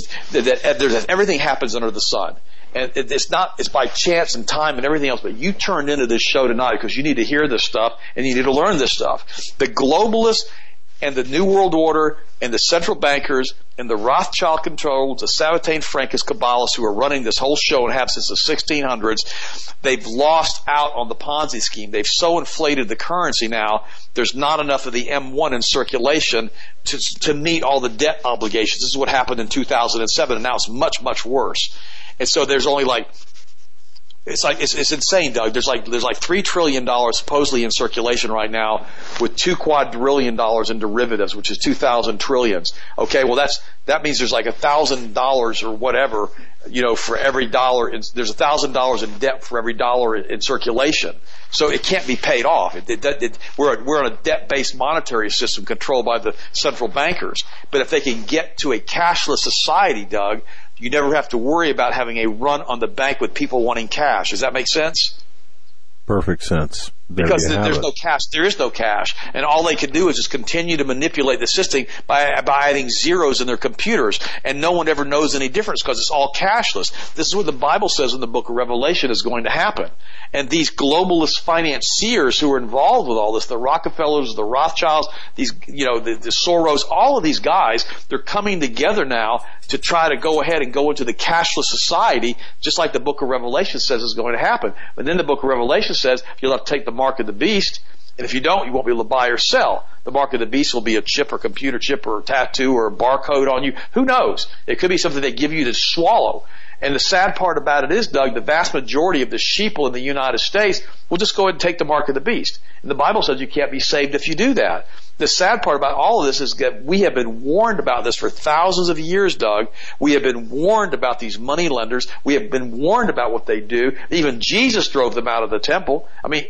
that everything happens under the sun. And it's by chance and time and everything else, but you turned into this show tonight because you need to hear this stuff and you need to learn this stuff. The globalists and the New World Order and the central bankers and the Rothschild controls, the Sabbatain Francus Kabbalists who are running this whole show and have since the 1600s, they've lost out on the Ponzi scheme. They've so inflated the currency now, there's not enough of the M1 in circulation to meet all the debt obligations. This is what happened in 2007, and now it's much, much worse. And so there's only it's insane, Doug. There's like $3 trillion supposedly in circulation right now with $2 quadrillion in derivatives, which is 2,000 trillions. Okay, well that means there's like $1,000 or whatever, for every dollar. There's $1,000 in debt for every dollar in circulation. So it can't be paid off. We're on a debt-based monetary system controlled by the central bankers. But if they can get to a cashless society, Doug, you never have to worry about having a run on the bank with people wanting cash. Does that make sense? Perfect sense. Because there's no cash. There is no cash. And all they can do is just continue to manipulate the system by adding zeros in their computers. And no one ever knows any difference because it's all cashless. This is what the Bible says in the book of Revelation is going to happen. And these globalist financiers who are involved with all this, the Rockefellers, the Rothschilds, these, the Soros, all of these guys, they're coming together now to try to go ahead and go into the cashless society, just like the book of Revelation says is going to happen. But then the book of Revelation says you'll have to take the mark of the beast, and if you don't, you won't be able to buy or sell. The mark of the beast will be a chip or computer chip or a tattoo or a barcode on you. Who knows? It could be something they give you to swallow. And the sad part about it is, Doug, the vast majority of the sheeple in the United States will just go ahead and take the mark of the beast. And the Bible says you can't be saved if you do that. The sad part about all of this is that we have been warned about this for thousands of years, Doug. We have been warned about these money lenders. We have been warned about what they do. Even Jesus drove them out of the temple.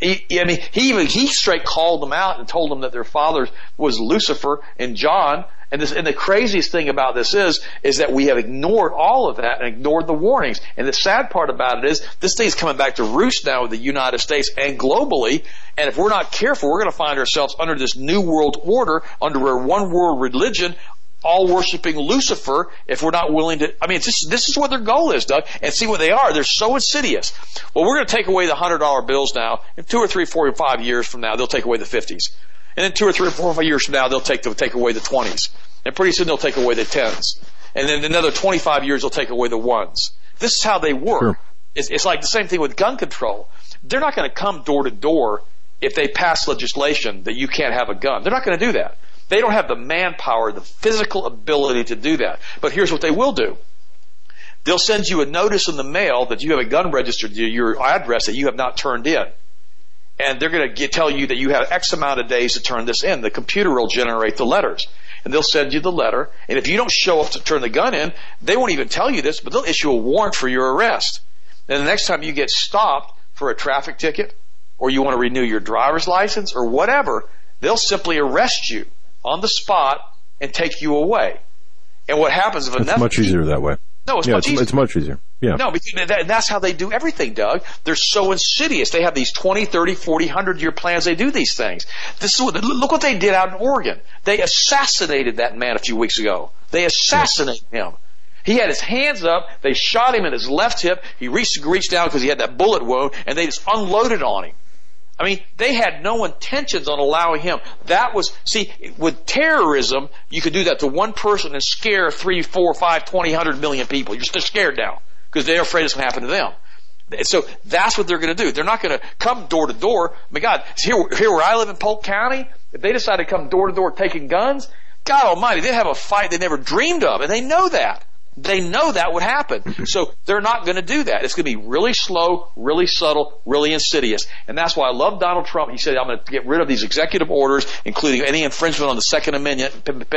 He straight called them out and told them that their father was Lucifer and John. And the craziest thing about this is that we have ignored all of that and ignored the warnings. And the sad part about it is this thing is coming back to roost now in the United States and globally. And if we're not careful, we're going to find ourselves under this new world order, under a one world religion, all worshiping Lucifer, if we're not willing to. This is what their goal is, Doug. And see what they are. They're so insidious. Well, we're going to take away the $100 bills now. In 2 or 3, 4, or 5 years from now, they'll take away the 50s. And then 2 or 3 or 4 or 5 years from now, they'll take away the 20s. And pretty soon they'll take away the 10s. And then another 25 years, they'll take away the 1s. This is how they work. Sure. It's like the same thing with gun control. They're not going to come door to door if they pass legislation that you can't have a gun. They're not going to do that. They don't have the manpower, the physical ability to do that. But here's what they will do. They'll send you a notice in the mail that you have a gun registered to your address that you have not turned in. And they're going to tell you that you have X amount of days to turn this in. The computer will generate the letters. And they'll send you the letter. And if you don't show up to turn the gun in, they won't even tell you this, but they'll issue a warrant for your arrest. And the next time you get stopped for a traffic ticket, or you want to renew your driver's license, or whatever, they'll simply arrest you on the spot and take you away. And what happens if it's much easier that way. No, it's much easier. It's much easier. Yeah. No, because that's how they do everything, Doug. They're so insidious. They have these 20, 30, 40, 100-year plans. They do these things. Look what they did out in Oregon. They assassinated that man a few weeks ago. They assassinated him. He had his hands up. They shot him in his left hip. He reached down because he had that bullet wound, and they just unloaded on him. They had no intentions on allowing him. With terrorism, you could do that to one person and scare 3, 4, 5, 20, 100 million people. You're just scared now because they're afraid it's going to happen to them. And so that's what they're going to do. They're not going to come door to door. My God, here where I live in Polk County, if they decide to come door to door taking guns, God Almighty, they'd have a fight they never dreamed of, and they know that. They know that would happen. So they're not going to do that. It's going to be really slow, really subtle, really insidious. And that's why I love Donald Trump. He said, I'm going to get rid of these executive orders, including any infringement on the Second Amendment.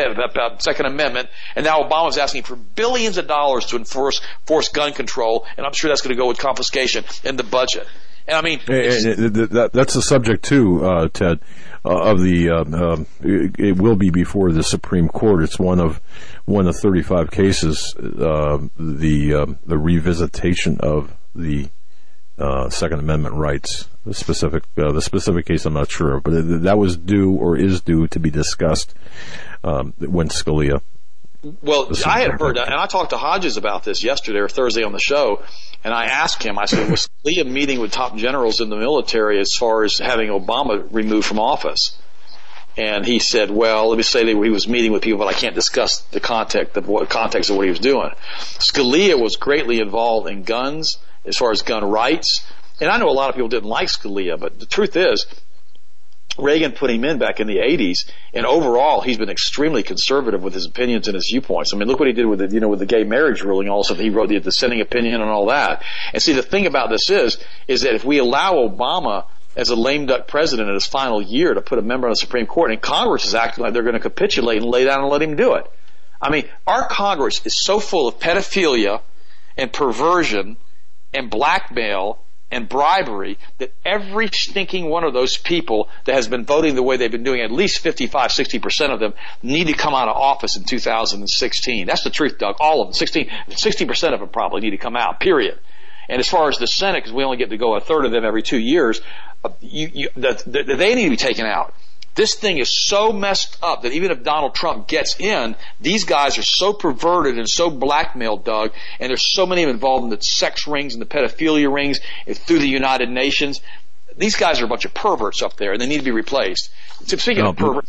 And now Obama's asking for billions of dollars to enforce gun control. And I'm sure that's going to go with confiscation in the budget. And that's the subject too, Ted, of the, it will be before the Supreme Court. It's one of 35 cases, the revisitation of the, Second Amendment rights. The specific case I'm not sure of, but that was due or is due to be discussed, when Scalia. Well, I had heard that, and I talked to Hodges about this yesterday or Thursday on the show, and I asked him, I said, was Scalia meeting with top generals in the military as far as having Obama removed from office? And he said, well, let me say that he was meeting with people, but I can't discuss the context of what he was doing. Scalia was greatly involved in guns, as far as gun rights, and I know a lot of people didn't like Scalia, but the truth is, Reagan put him in back in the 80s, and overall, he's been extremely conservative with his opinions and his viewpoints. Look what he did with the gay marriage ruling. Also, he wrote the dissenting opinion and all that. And see, the thing about this is that if we allow Obama as a lame duck president in his final year to put a member on the Supreme Court, and Congress is acting like they're going to capitulate and lay down and let him do it. Our Congress is so full of pedophilia and perversion and blackmail and bribery that every stinking one of those people that has been voting the way they've been doing, at least 55, 60% of them, need to come out of office in 2016. That's the truth, Doug. All of them. 60% of them probably need to come out, period. And as far as the Senate, because we only get to go a third of them every 2 years, they need to be taken out. This thing is so messed up that even if Donald Trump gets in, these guys are so perverted and so blackmailed, Doug, and there's so many of them involved in the sex rings and the pedophilia rings through the United Nations. These guys are a bunch of perverts up there, and they need to be replaced. So speaking of perverts,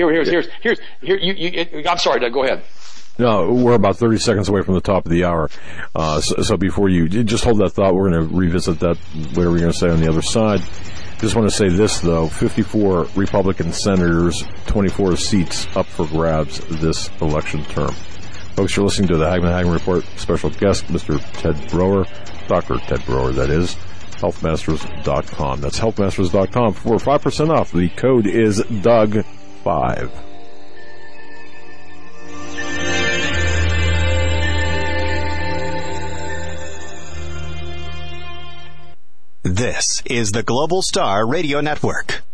I'm sorry, Doug, go ahead. No, we're about 30 seconds away from the top of the hour. So before you just hold that thought, we're going to revisit that, whatever you're going to say on the other side. Just want to say this, though. 54 Republican senators, 24 seats up for grabs this election term. Folks, you're listening to the Hagmann Report. Special guest, Mr. Ted Broer, Dr. Ted Broer, that is, healthmasters.com. That's healthmasters.com for 5% off. The code is Doug5. This is the Global Star Radio Network.